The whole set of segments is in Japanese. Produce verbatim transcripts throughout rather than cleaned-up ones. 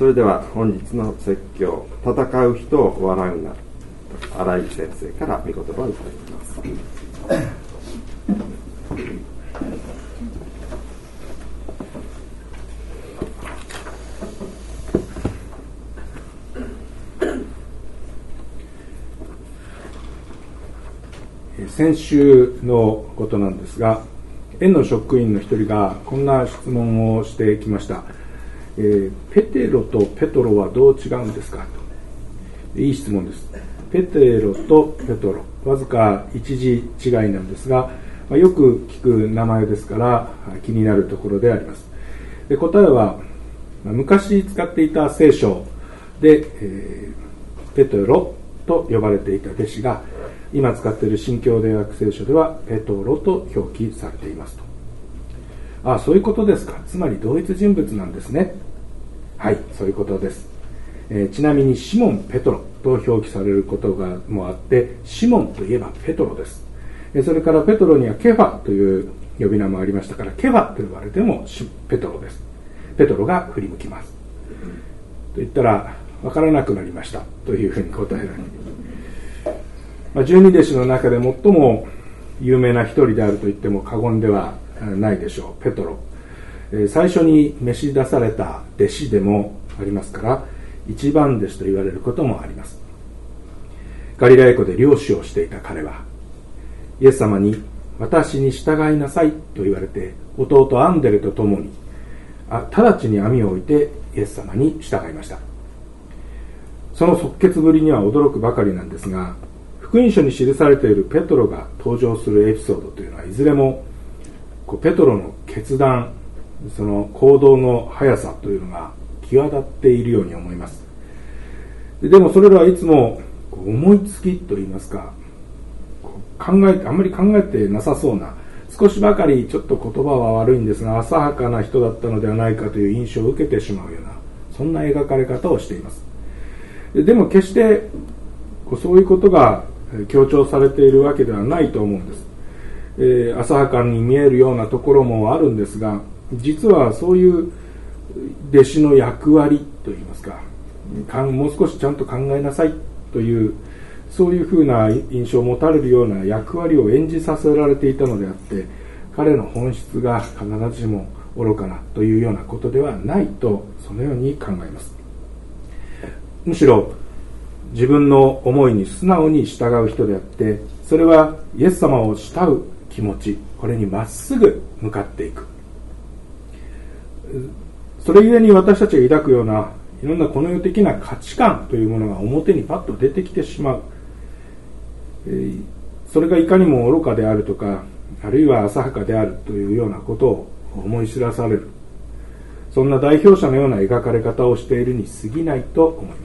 それでは本日の説教、戦う人を笑うな、新井先生から御言葉をいただきます。 先週のことなんですが、園の職員の一人がこんな質問をしてきました。えー、ペテロとペトロはどう違うんですかと。いい質問です。ペテロとペトロ、わずか一字違いなんですが、まあ、よく聞く名前ですから気になるところであります。で、答えは昔使っていた聖書で、えー、ペテロと呼ばれていた弟子が今使っている新共同訳聖書ではペトロと表記されていますと。ああ、そういうことですか。つまり同一人物なんですね。はい、そういうことです。えー、ちなみにシモン・ペトロと表記されることがもあって、シモンといえばペトロです。えー、それからペトロにはケファという呼び名もありましたから、ケファと呼ばれてもペトロです。ペトロが振り向きます。と言ったら分からなくなりましたというふうに答えられる。まあ、十二弟子の中で最も有名な一人であると言っても過言ではないでしょう、ペトロ。最初に召し出された弟子でもありますから、一番弟子と言われることもあります。ガリラヤ湖で漁師をしていた彼は、イエス様に私に従いなさいと言われて、弟アンデレと共に直ちに網を置いてイエス様に従いました。その即決ぶりには驚くばかりなんですが、福音書に記されているペトロが登場するエピソードというのはいずれもペトロの決断、その行動の速さというのが際立っているように思います。でもそれらはいつも思いつきといいますか、考えてあんまり考えてなさそうな、少しばかりちょっと言葉は悪いんですが浅はかな人だったのではないかという印象を受けてしまうような、そんな描かれ方をしています。でも決してそういうことが強調されているわけではないと思うんです。えー、浅はかに見えるようなところもあるんですが、実はそういう弟子の役割といいますか、もう少しちゃんと考えなさいというそういうふうな印象を持たれるような役割を演じさせられていたのであって、彼の本質が必ずしも愚かなというようなことではないと、そのように考えます。むしろ自分の思いに素直に従う人であって、それはイエス様を慕う気持ち、これにまっすぐ向かっていく。それゆえに私たちが抱くようないろんなこの世的な価値観というものが表にパッと出てきてしまう。それがいかにも愚かであるとか、あるいは浅はかであるというようなことを思い知らされる、そんな代表者のような描かれ方をしているに過ぎないと思います。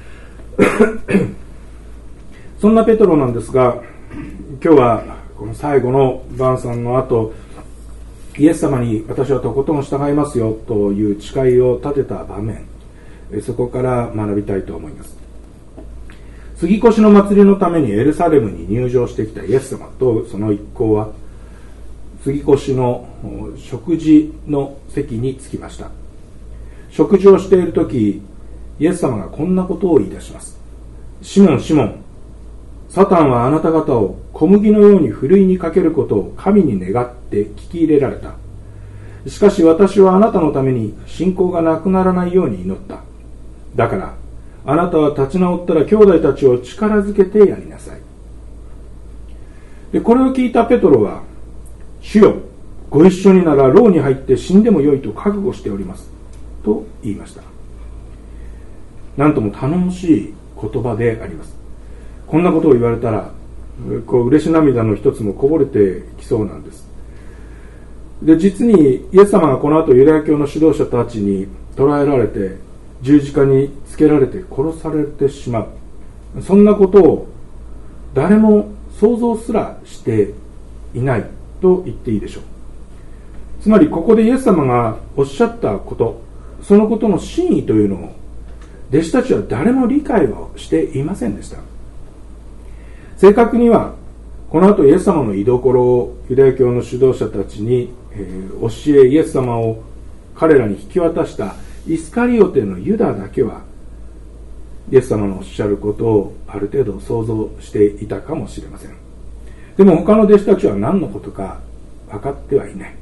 そんなペトロなんですが、今日はこの最後の晩餐の後、イエス様に私はとことん従いますよという誓いを立てた場面、そこから学びたいと思います。杉越の祭りのためにエルサレムに入場してきたイエス様とその一行は、杉越の食事の席に着きました。食事をしているとき、イエス様がこんなことを言い出します。シモン、シモン、サタンはあなた方を小麦のようにふるいにかけることを神に願って聞き入れられた。しかし私はあなたのために信仰がなくならないように祈った。だからあなたは立ち直ったら兄弟たちを力づけてやりなさい。でこれを聞いたペトロは、主よ、ご一緒になら牢に入って死んでもよいと覚悟しておりますと言いました。なんとも頼もしい言葉であります。こんなことを言われたら、こう嬉し涙の一つもこぼれてきそうなんです。で、実にイエス様がこの後ユダヤ教の指導者たちに捕らえられて十字架につけられて殺されてしまう、そんなことを誰も想像すらしていないと言っていいでしょう。つまりここでイエス様がおっしゃったこと、そのことの真意というのを弟子たちは誰も理解をしていませんでした。正確にはこの後イエス様の居所をユダヤ教の指導者たちに、えー、教え、イエス様を彼らに引き渡したイスカリオテのユダだけはイエス様のおっしゃることをある程度想像していたかもしれません。でも他の弟子たちは何のことか分かってはいない。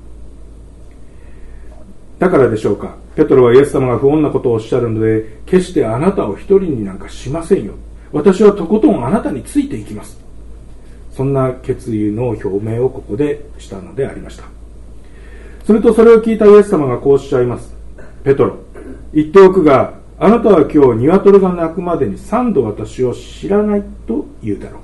だからでしょうか、ペトロはイエス様が不穏なことをおっしゃるので、決してあなたを一人になんかしませんよ、私はとことんあなたについていきます、そんな決意の表明をここでしたのでありました。するとそれを聞いたイエス様がこうおっしゃいます。ペトロ、言っておくが、あなたは今日鶏が鳴くまでに三度私を知らないと言うだろ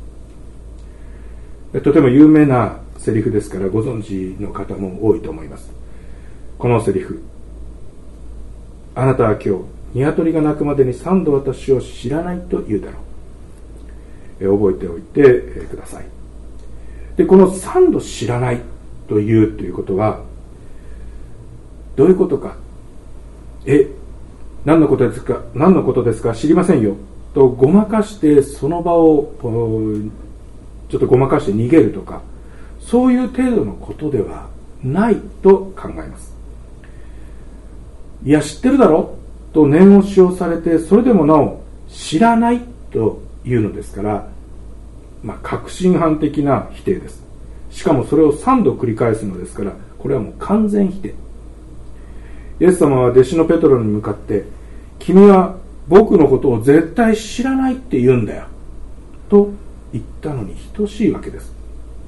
う。とても有名なセリフですからご存知の方も多いと思います。このセリフ、あなたは今日鶏が鳴くまでに三度私を知らないと言うだろう。覚えておいてください。で、この三度知らないと言うということはどういうことか。え、何のことですか、何のことですか、知りませんよとごまかしてその場をちょっとごまかして逃げるとか、そういう程度のことではないと考えます。いや、知ってるだろと念押しをされて、それでもなお知らないというのですから、まあ、確信犯的な否定です。しかもそれをさんど繰り返すのですから、これはもう完全否定。イエス様は弟子のペトロに向かって、君は僕のことを絶対知らないって言うんだよと言ったのに等しいわけです。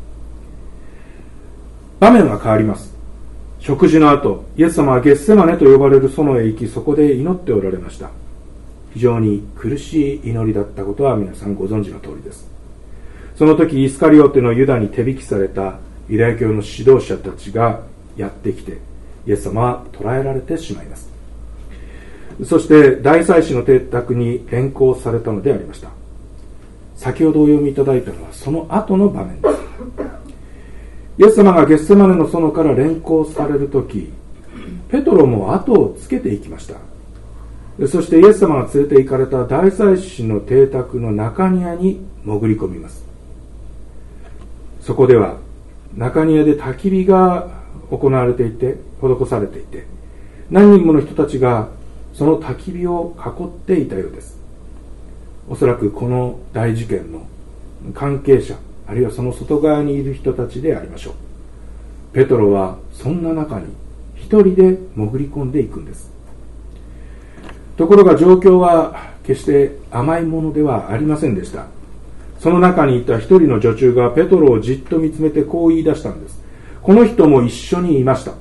場面は変わります。食事の後、イエス様はゲッセマネと呼ばれる園へ行き、そこで祈っておられました。非常に苦しい祈りだったことは皆さんご存知の通りです。その時イスカリオテのユダに手引きされたユダヤ教の指導者たちがやってきて、イエス様は捕らえられてしまいます。そして大祭司の邸宅に連行されたのでありました。先ほどお読みいただいたのはその後の場面です。イエス様がゲッセマネの園から連行されるとき、ペトロも後をつけていきました。そしてイエス様が連れて行かれた大祭司の邸宅の中庭に潜り込みます。そこでは中庭で焚き火が行われていて、施されていて、何人もの人たちがその焚き火を囲っていたようです。おそらくこの大事件の関係者、あるいはその外側にいる人たちでありましょう。ペトロはそんな中に一人で潜り込んでいくんです。ところが状況は決して甘いものではありませんでした。その中にいた一人の女中がペトロをじっと見つめてこう言い出したんです。この人も一緒にいました。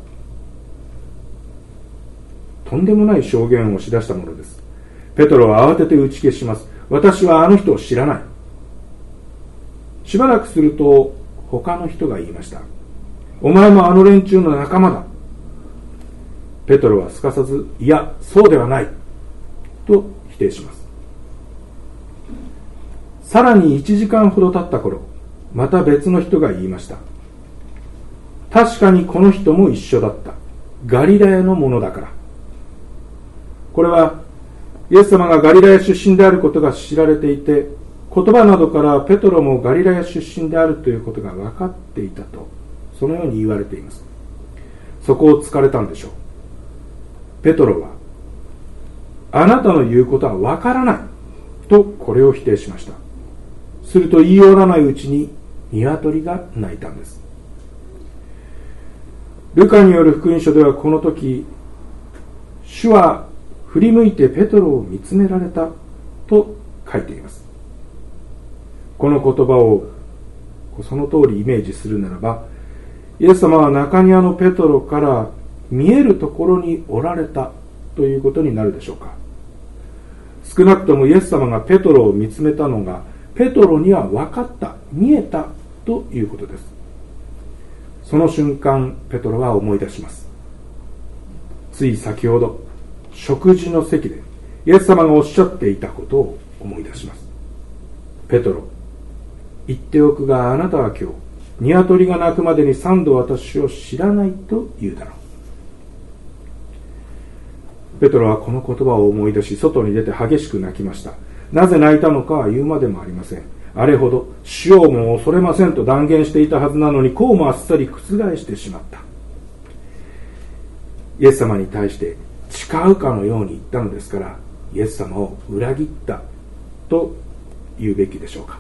とんでもない証言をしだしたものです。ペトロは慌てて打ち消します。私はあの人を知らない。しばらくすると他の人が言いました。お前もあの連中の仲間だ。ペトロはすかさず、いや、そうではないと否定します。さらにいちじかんほど経った頃、また別の人が言いました。確かにこの人も一緒だった。ガリラヤのものだから。これはイエス様がガリラヤ出身であることが知られていて、言葉などからペトロもガリラヤ出身であるということが分かっていたと、そのように言われています。そこを突かれたんでしょう。ペトロは、あなたの言うことは分からないとこれを否定しました。すると言いよらないうちに鶏が鳴いたんです。ルカによる福音書ではこの時、主は振り向いてペトロを見つめられたと書いています。この言葉をその通りイメージするならば、イエス様は中庭のペトロから見えるところにおられたということになるでしょうか。少なくともイエス様がペトロを見つめたのがペトロには分かった、見えたということです。その瞬間ペトロは思い出します。つい先ほど食事の席でイエス様がおっしゃっていたことを思い出します。ペトロ、言っておくがあなたは今日鶏が鳴くまでに三度私を知らないと言うだろう。ペトロはこの言葉を思い出し、外に出て激しく泣きました。なぜ泣いたのかは言うまでもありません。あれほど死をも恐れませんと断言していたはずなのに、こうもあっさり覆してしまった。イエス様に対して誓うかのように言ったのですから、イエス様を裏切ったと言うべきでしょうか。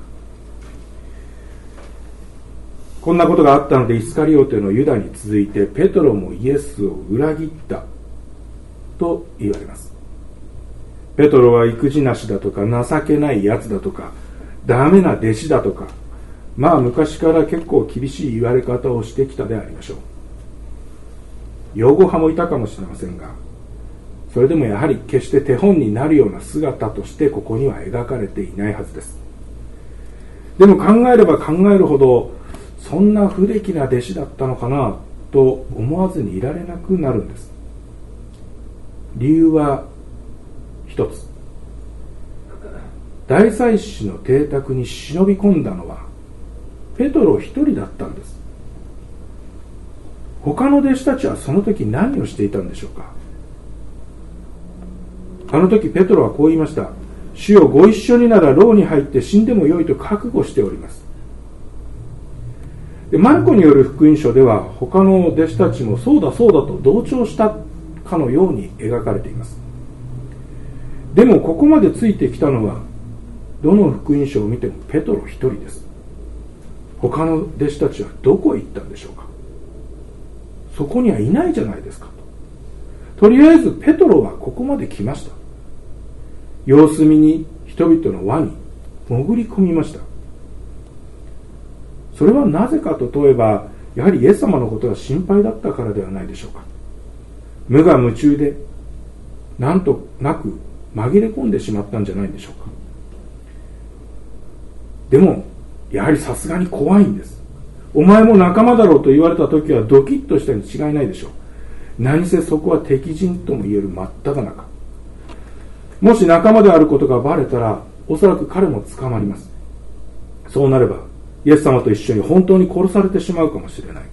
こんなことがあったので、イスカリオテのユダに続いてペトロもイエスを裏切ったと言われます。ペトロは育児なしだとか、情けないやつだとか、ダメな弟子だとか、まあ昔から結構厳しい言われ方をしてきたでありましょう。擁護派もいたかもしれませんが、それでもやはり決して手本になるような姿としてここには描かれていないはずです。でも考えれば考えるほど、そんな不出来な弟子だったのかなと思わずにいられなくなるんです。理由は一つ。大祭司の邸宅に忍び込んだのはペトロ一人だったんです。他の弟子たちはその時何をしていたんでしょうか。あの時ペトロはこう言いました。主よ、ご一緒になら牢に入って死んでもよいと覚悟しております。でマルコによる福音書では他の弟子たちもそうだそうだと同調したかのように描かれています。でもここまでついてきたのはどの福音書を見てもペトロ一人です。他の弟子たちはどこへ行ったんでしょうか。そこにはいないじゃないですかと。とりあえずペトロはここまで来ました。様子見に人々の輪に潜り込みました。それはなぜかと問えば、やはりイエス様のことが心配だったからではないでしょうか。無我夢中でなんとなく紛れ込んでしまったんじゃないでしょうか。でもやはりさすがに怖いんです。お前も仲間だろうと言われた時はドキッとしたに違いないでしょう。何せそこは敵陣とも言える真っ只中。もし仲間であることがバレたらおそらく彼も捕まります。そうなればイエス様と一緒に本当に殺されてしまうかもしれない。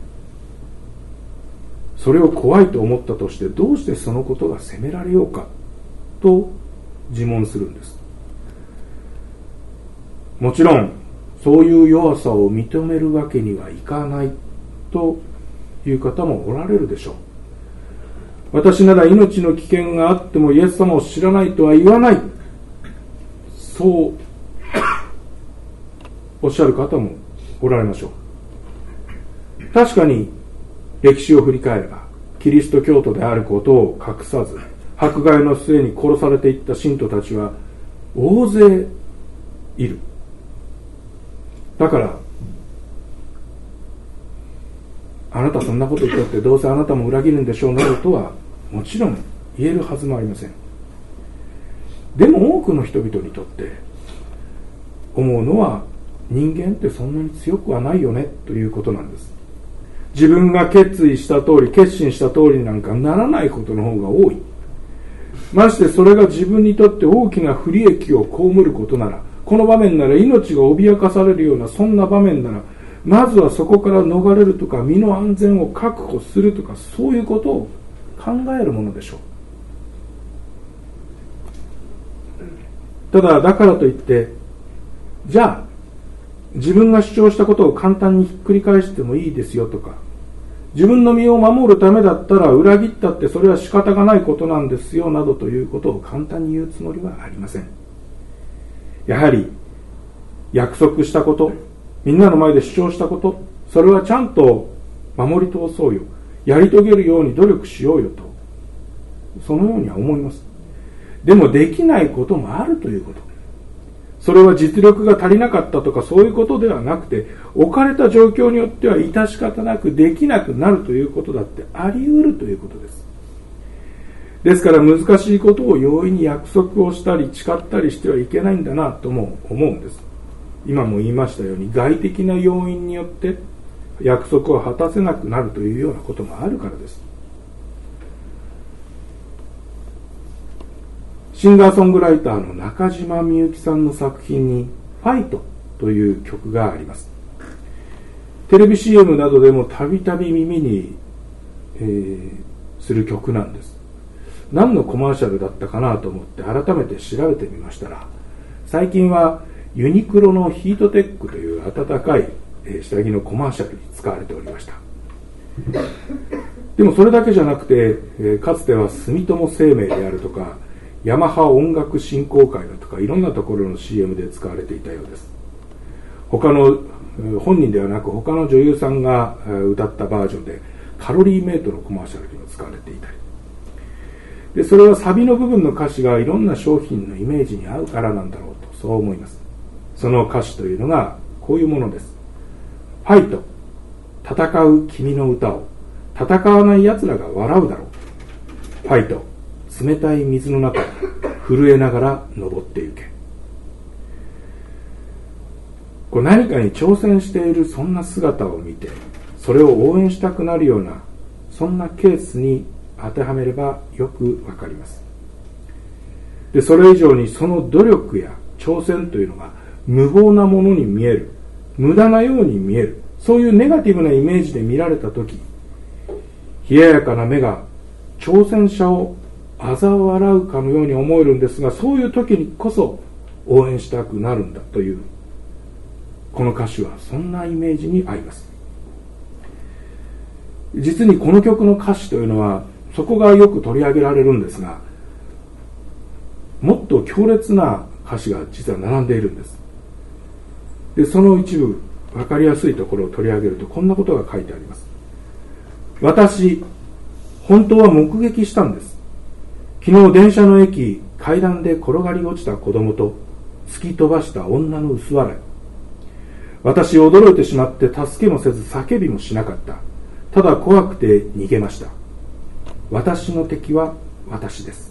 それを怖いと思ったとしてどうしてそのことが責められようかと自問するんです。もちろんそういう弱さを認めるわけにはいかないという方もおられるでしょう。私なら命の危険があってもイエス様を知らないとは言わない、そうおっしゃる方もおられましょう。確かに歴史を振り返ればキリスト教徒であることを隠さず迫害の末に殺されていった信徒たちは大勢いる。だからあなたそんなこと言ったってどうせあなたも裏切るんでしょうなどとはもちろん言えるはずもありません。でも多くの人々にとって思うのは人間ってそんなに強くはないよねということなんです。自分が決意した通り決心した通りなんかならないことの方が多い。ましてそれが自分にとって大きな不利益を被ることなら、この場面なら命が脅かされるようなそんな場面ならまずはそこから逃れるとか身の安全を確保するとかそういうことを考えるものでしょう。ただだからといってじゃあ自分が主張したことを簡単にひっくり返してもいいですよとか、自分の身を守るためだったら裏切ったってそれは仕方がないことなんですよなどということを簡単に言うつもりはありません。やはり約束したこと、みんなの前で主張したこと、それはちゃんと守り通そうよ、やり遂げるように努力しようよと、そのようには思います。でもできないこともあるということ、それは実力が足りなかったとかそういうことではなくて、置かれた状況によっては致し方なくできなくなるということだってあり得るということです。ですから難しいことを容易に約束をしたり誓ったりしてはいけないんだなとも思うんです。今も言いましたように外的な要因によって約束を果たせなくなるというようなこともあるからです。シンガーソングライターの中島みゆきさんの作品にファイトという曲があります。テレビ シーエム などでもたびたび耳に、えー、する曲なんです。何のコマーシャルだったかなと思って改めて調べてみましたら、最近はユニクロのヒートテックという暖かい下着のコマーシャルに使われておりました。 でもそれだけじゃなくて、えー、かつては住友生命であるとかヤマハ音楽振興会だとかいろんなところの シーエム で使われていたようです。他の本人ではなく他の女優さんが歌ったバージョンでカロリーメイトのコマーシャルにも使われていたり、でそれはサビの部分の歌詞がいろんな商品のイメージに合うからなんだろうとそう思います。その歌詞というのがこういうものです。ファイト、戦う君の歌を戦わない奴らが笑うだろう。ファイト、冷たい水の中震えながら登ってゆけ。こう何かに挑戦しているそんな姿を見てそれを応援したくなるようなそんなケースに当てはめればよくわかります。でそれ以上にその努力や挑戦というのが無謀なものに見える、無駄なように見える、そういうネガティブなイメージで見られたとき、冷ややかな目が挑戦者を嘲笑うかのように思えるんですが、そういう時にこそ応援したくなるんだというこの歌詞はそんなイメージに合います。実にこの曲の歌詞というのはそこがよく取り上げられるんですが、もっと強烈な歌詞が実は並んでいるんです。でその一部分かりやすいところを取り上げるとこんなことが書いてあります。私本当は目撃したんです。昨日電車の駅階段で転がり落ちた子供と突き飛ばした女の薄笑い。私驚いてしまって助けもせず叫びもしなかった。ただ怖くて逃げました。私の敵は私です。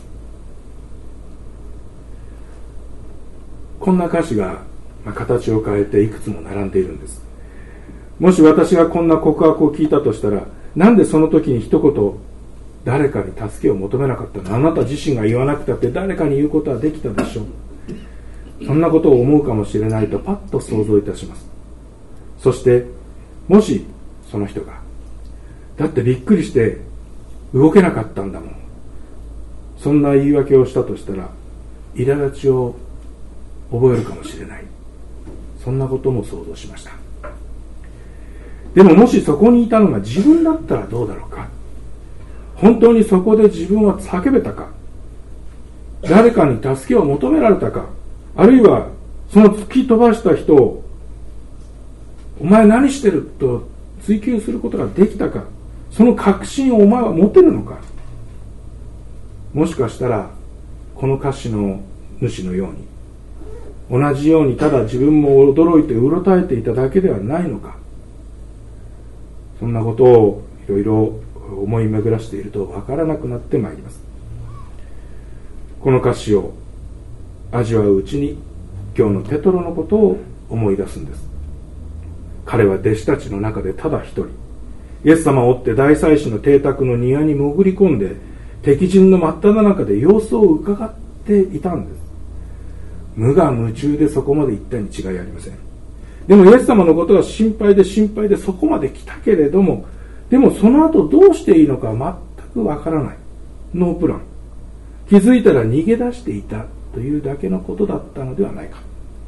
こんな歌詞が形を変えていくつも並んでいるんです。もし私がこんな告白を聞いたとしたら、なんでその時に一言誰かに助けを求めなかったの？あなた自身が言わなくたって誰かに言うことはできたでしょう。そんなことを思うかもしれないとパッと想像いたします。そしてもしその人がだってびっくりして動けなかったんだもん、そんな言い訳をしたとしたら苛立ちを覚えるかもしれない。そんなことも想像しました。でももしそこにいたのが自分だったらどうだろうか。本当にそこで自分は叫べたか、誰かに助けを求められたか、あるいはその突き飛ばした人をお前何してると追求することができたか、その確信をお前は持てるのか。もしかしたらこの歌詞の主のように同じようにただ自分も驚いてうろたえていただけではないのか。そんなことをいろいろ思い巡らしていると分からなくなってまいります。この歌詞を味わううちに今日のペトロのことを思い出すんです。彼は弟子たちの中でただ一人、イエス様を追って大祭司の邸宅の庭に潜り込んで敵陣の真っ只中で様子を伺っていたんです。無我夢中でそこまで行ったに違いありません。でもイエス様のことが心配で心配でそこまで来たけれども、でもその後どうしていいのか全くわからない。ノープラン。気づいたら逃げ出していたというだけのことだったのではないか。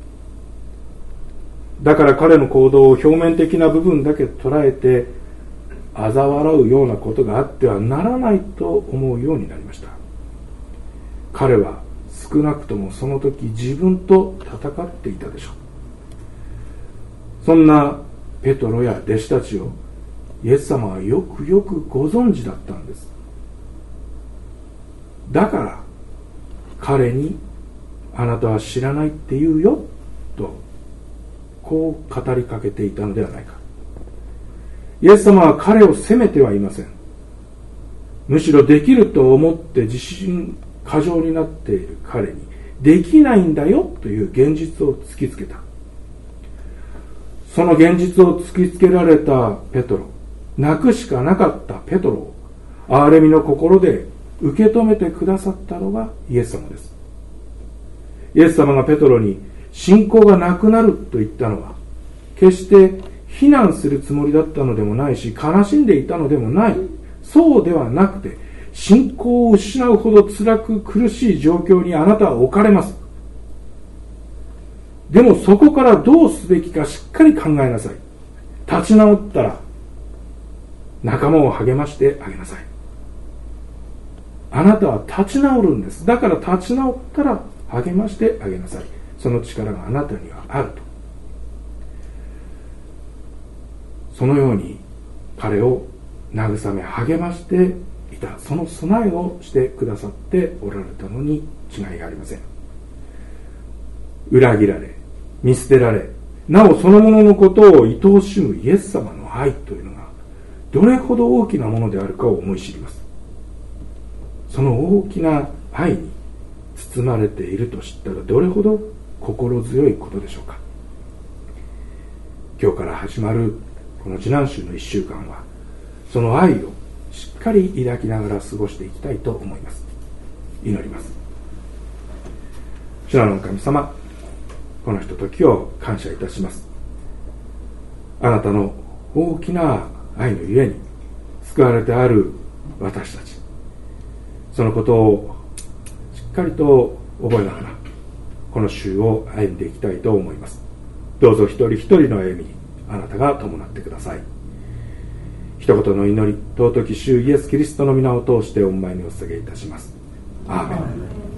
だから彼の行動を表面的な部分だけ捉えて嘲笑うようなことがあってはならないと思うようになりました。彼は少なくともその時自分と戦っていたでしょう。そんなペトロや弟子たちをイエス様はよくよくご存知だったんです。だから彼にあなたは知らないって言うよとこう語りかけていたのではないか。イエス様は彼を責めてはいません。むしろできると思って自信過剰になっている彼にできないんだよという現実を突きつけた。その現実を突きつけられたペトロ、泣くしかなかったペトロを憐れみの心で受け止めてくださったのがイエス様です。イエス様がペトロに信仰がなくなると言ったのは決して非難するつもりだったのでもないし、悲しんでいたのでもない。そうではなくて、信仰を失うほど辛く苦しい状況にあなたは置かれます。でもそこからどうすべきかしっかり考えなさい。立ち直ったら仲間を励ましてあげなさい。あなたは立ち直るんです。だから立ち直ったら励ましてあげなさい。その力があなたにはあると。そのように彼を慰め励ましていた、その備えをしてくださっておられたのに違いがありません。裏切られ、見捨てられ、なおそのもののことを愛おしむイエス様の愛というのがどれほど大きなものであるかを思い知ります。その大きな愛に包まれていると知ったらどれほど心強いことでしょうか。今日から始まるこの受難週の一週間は、その愛をしっかり抱きながら過ごしていきたいと思います。祈ります。主なる神様、このひとときを感謝いたします。あなたの大きな愛のゆえに救われてある私たち、そのことをしっかりと覚えながらこの週を歩んでいきたいと思います。どうぞ一人一人の歩みにあなたが伴ってください。一言の祈り、尊き主イエスキリストの皆を通してお見舞いにお捧げいたします。アーメン。